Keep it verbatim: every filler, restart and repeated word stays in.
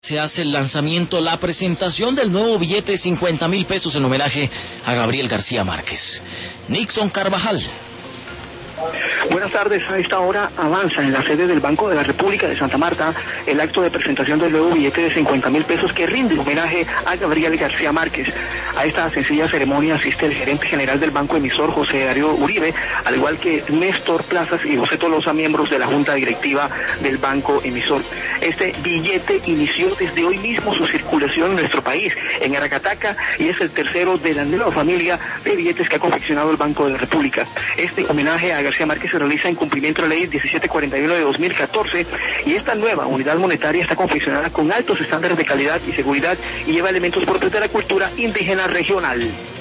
se hace el lanzamiento, la presentación del nuevo billete de cincuenta mil pesos en homenaje a Gabriel García Márquez. Nixon Carvajal. Buenas tardes. A esta hora avanza en la sede del Banco de la República de Santa Marta el acto de presentación del nuevo billete de cincuenta mil pesos que rinde homenaje a Gabriel García Márquez. A esta sencilla ceremonia asiste el gerente general del banco emisor, José Darío Uribe, al igual que Néstor Plazas y José Tolosa, miembros de la junta directiva del banco emisor. Este billete inició desde hoy mismo su circulación en nuestro país, en Aracataca, y es el tercero de la nueva familia de billetes que ha confeccionado el Banco de la República. Este homenaje a García Márquez se realiza en cumplimiento de la ley diecisiete cuarenta y uno de dos mil catorce, y esta nueva unidad monetaria está confeccionada con altos estándares de calidad y seguridad y lleva elementos propios de la cultura indígena regional.